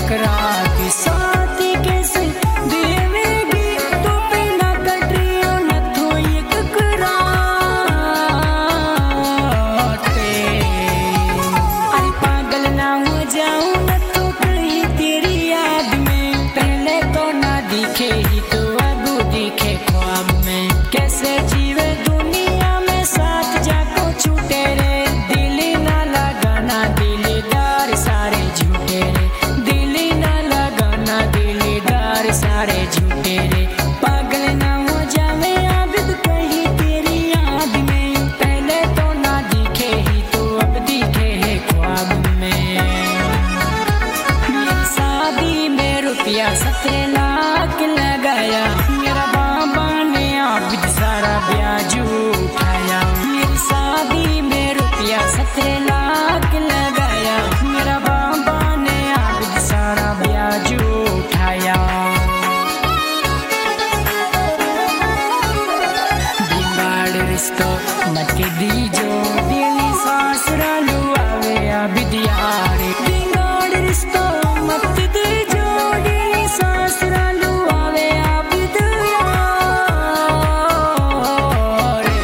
टकरा के साथी कैसे देवेगी तू बिना कटरियो न तो ये ककराते। अरे पागल ना हो जाऊं न तो कहीं तेरी याद में, पहले तो ना दिखे ही तो अब दिखे ख्वाब में। कैसे जीवे दुनिया में साथ जाको छूटे रे, दिल ना लगाना दिलदार सारे झूठे रे, दिल ना लगाना दिलदार सारे झूठे रे। पागल ना हो जावे आबिद कहीं तेरी याद में, पहले तो ना दिखे ही तो अब दिखे है ख्वाब में। मेरी शादी में रुपया 17 लाख लगाया, मेरा बाबा ने आबिद सारा ब्याज उठाया। मेरी शादी में रुपया 17 लाख लगाया, मेरा बाबा ने आबिद सारा ब्याज उठाया। बिगाड़ रिश्तो मत के दीजो दिली सासुरालू आवे आबिद यारे। बिगाड़ रिश्तो मत दीजो दिली सासुरालू आवे आबिद यारे।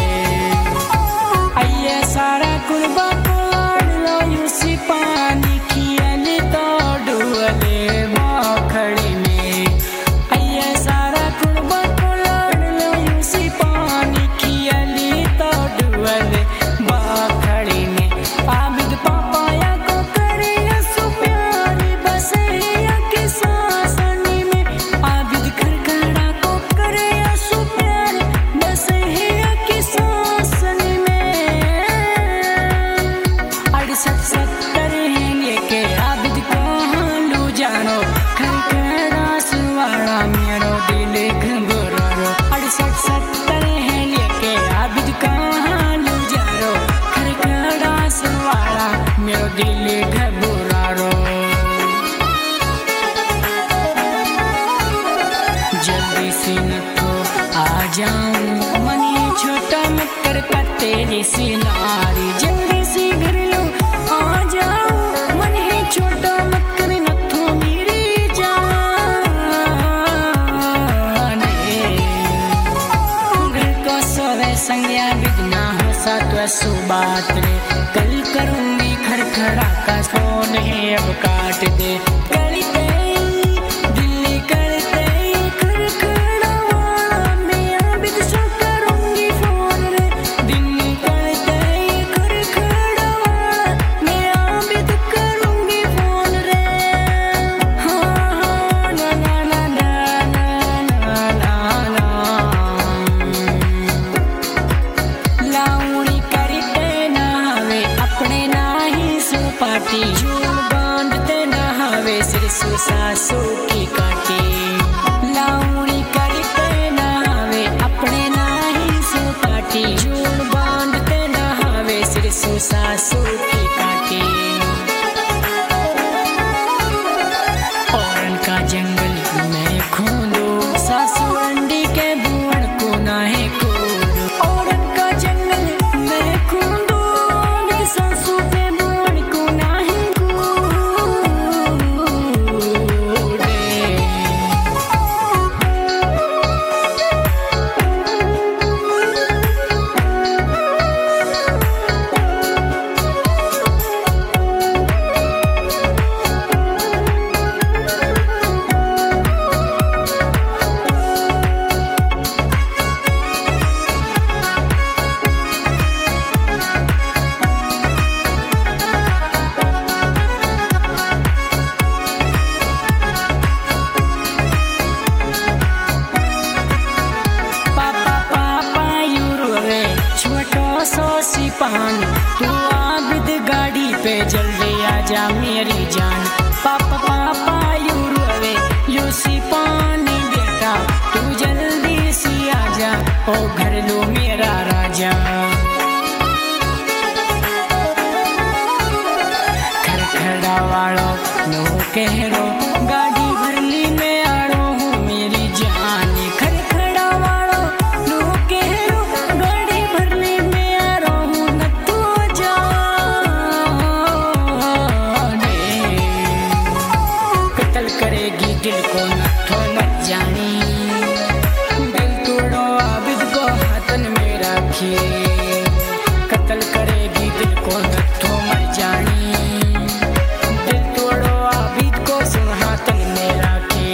आइए सारा कुर्बा को आड़ लो यूसी पानी खियल तो डुअले बाखड़ी में। आइए सारा कुर्बा को आड़ लो यूसी पानी खियल तो डुअले बाखड़ी में। आबिद पापाया को करे सु प्यारी बसे के सासनी में, आबिद खड़खड़ा को करे सु प्यार बसे के सासनी में। 68-70 हैं लेके आबिद कहाँ लू जानो, खड़खड़ा सुवाड़ा मेरो दिल घबरारो। 68-70 हैं लेके आबिद कहाँ लू जानो, खड़खड़ा सुवाड़ा मेरो दिल घबरारो। जल्दी से न तो आ जाऊं मनी छोटा मत कर का तेरी सिनारी। जल्दी से घर लो आ जाऊं मन है छोटा मत कर न तो मेरी जाने। घर को सोवे संज्ञा बिगना हो साथ सुबात रे, कल करूंगी खड़खड़ा का फोन है अब काट दे। करते दिल्ली करते खड़खड़ा वाला मैं आबिद से करूंगी फोन रे। दिल्ली करते खड़खड़ा वाला मैं आबिद करूंगी फोन रे। हाँ हाँ ना ना ना ना ना ना ना ना। लाउणी करते नहावे अपने नाही सुपाटी, झूल बांधते नहावे सिर सु सासू की काटी। लाउणी करते नहावे अपने नाही सुपाटी, झूल बांधते नहावे सिर सु सासू की काटी। औरन का जंगल में खोदो, सासू अंडी के बुअण को नाहे कोडो। औरन का जंगल में खोदो, सासू के बुअण को नाहे कोडे। पान तू आबिद गाड़ी पे जल्दी आजा मेरी जान। पापा पापा यू रोवे यूसी पानी बेटा, तू जल्दी सी आजा ओ घर लो मेरा राजा। खड़खड़ा वालो नो कहरो गाड़ी भरली में आड़ो हूँ मेरी जान। खड़खड़ा वालो नो कहरो गाड़ी भरली में आड़ो हूँ न तू जाने। करेगी दिल को नथो मत जानी। दिल तोड़ो आबिद को हाथन में रखी, कत्ल करेगी दिल को नथो मत जानी। दिल तोड़ो आबिद को सुन हाथन में रखी।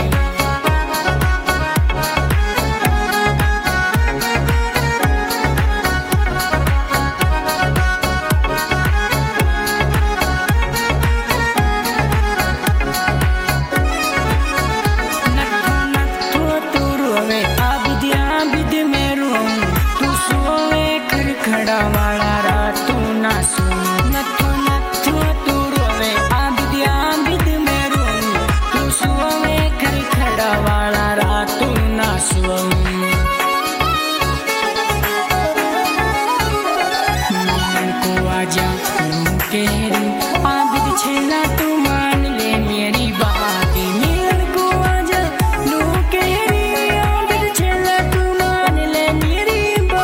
खड़ा वाला रातू ना सुन नथो नथो तू रोवे आबिद आबिद में रोन तू सोवे कर खड़ा वाला रातू ना सुन। मिलन को आजा नू केरी आबिद छेला तू मान ले मेरी बात। मिलन को आजा नू केरी आबिद छेला तू मान ले मेरी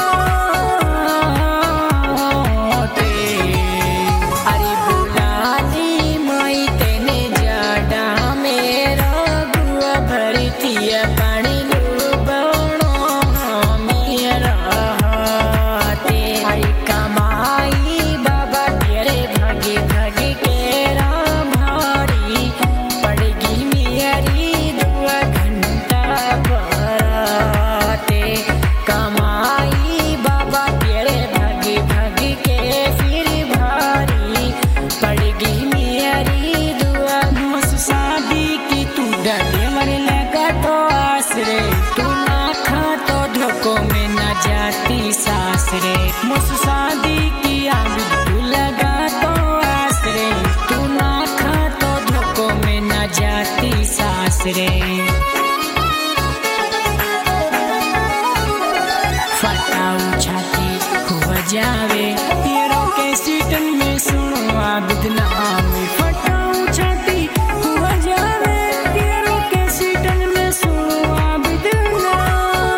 जाती सासरे मुझ शादी की आबिद तू लगा तो आसरे तू ना खा तो धोखों में न जाती सासरे। फटाऊ छाती हुआ जावे तेरों के सीटन में सुनो आबिद नाम। फटाऊ छाती हुआ जावे तेरों के सीटन में सुनो आबिद नाम।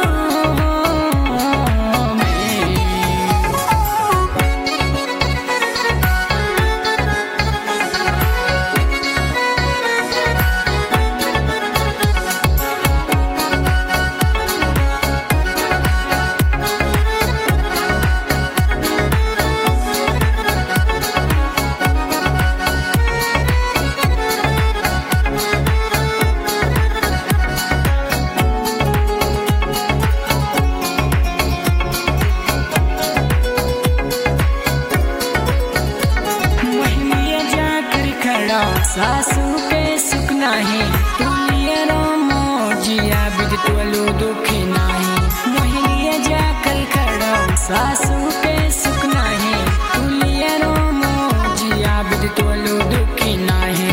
सासू के सुख नाही तू लिए रामो जिया बिद तुलो दुखी नाही। मोहिलिया जाकर खड़ा सासू के सुख नाही तू लिए रामो जिया बिद तुलो दुखी नाही।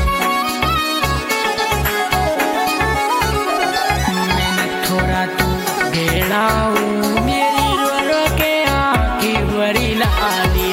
मैंने थोड़ा तू घेराऊ मेरी रो रो के आँखी वरी लाली।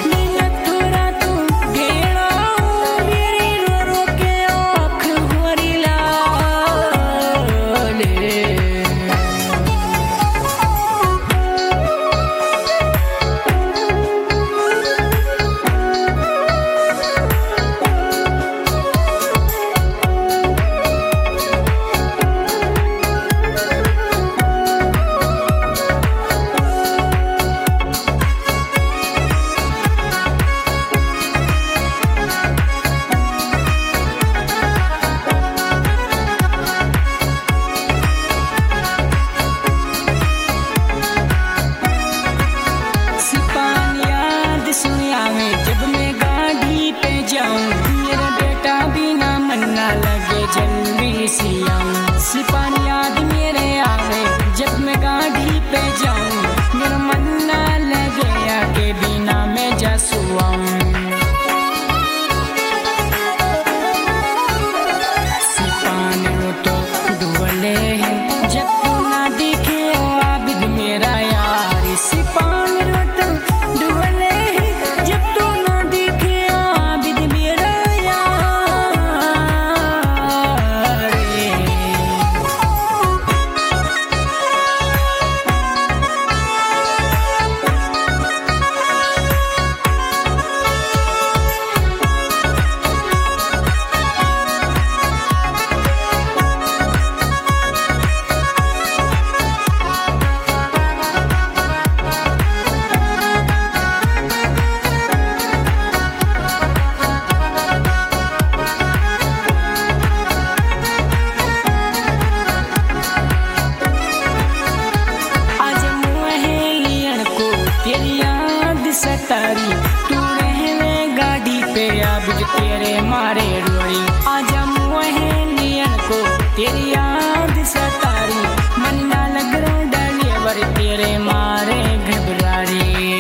तेरे मारे रोड़ी आजा मोहनियन को तेरी याद सतारी मन ना लग रहा डलेवर तेरे मारे घबरारी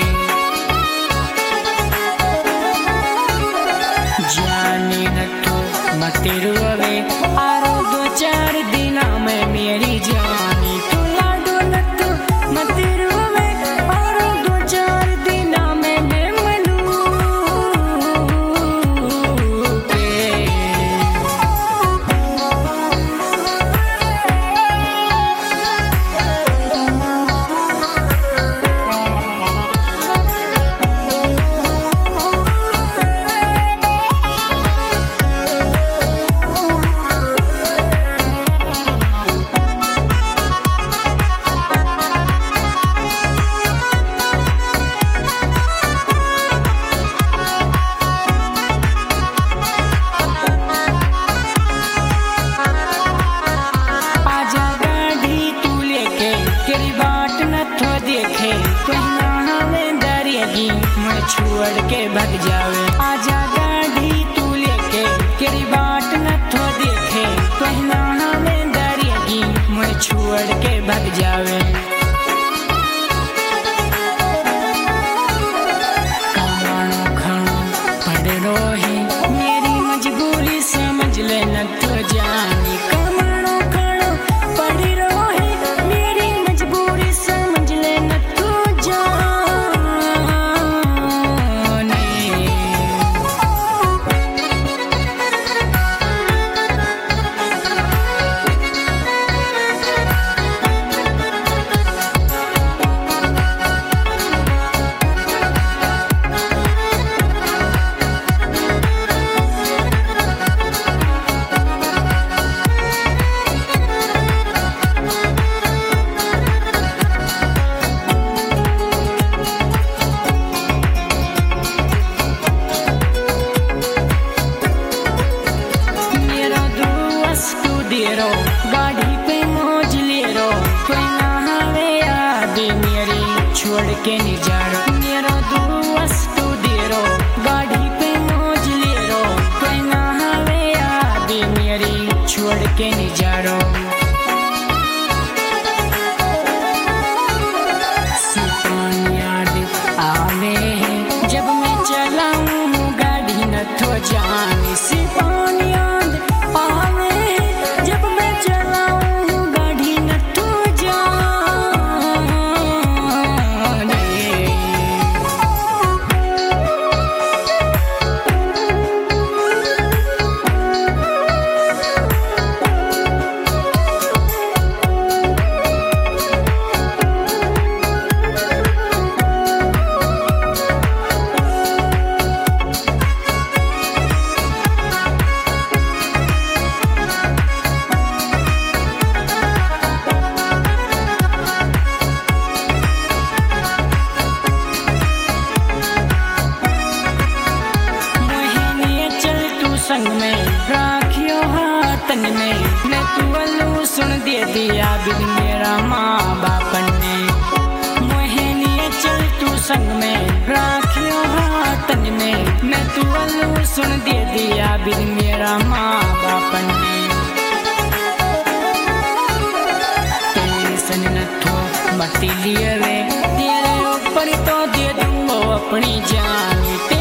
जाने नथो मत रोवे आरो 2-4 दिना में मेरी जानी तू लाडो नथो मत रोवे आरो 2-4 दिना में मैं मनू के छोड़ के भग जावे आजा गाड़ी तू लेके तेरी बाट नथो देखे कहना हमें दरियागी मैं छोड़ के भग जावे कमानो खानो पड़ रोही मेरी मजबूरी समझ ले नथो जानी कमानो खानो पड़ रोही मेरी मजबूरी समझ ले नथो जानी गाड़ी पे मौज ले रो कोई ना हवे याद मेरी छोड़ के नहीं जा रो मेरा दोस्त तू दे रो गाड़ी पे मौज ले रो कोई ना हवे याद मेरी छोड़ के नहीं जा रो सिपाही याद आवे जब मैं चलाऊं गाड़ी न तो जाने सिपाही याद आवे संग में राखियो हाथन में मैं तू अल्लू सुन दे दिया बिन मेरा माँ बापन ने मोहनिया चल तू संग में राखियो हाथन में मैं तू अल्लू सुन दे दिया बिन मेरा माँ बापन ने टेंशन न थो मत लिए वे तेरे ऊपर तो दे दूंगा अपनी जान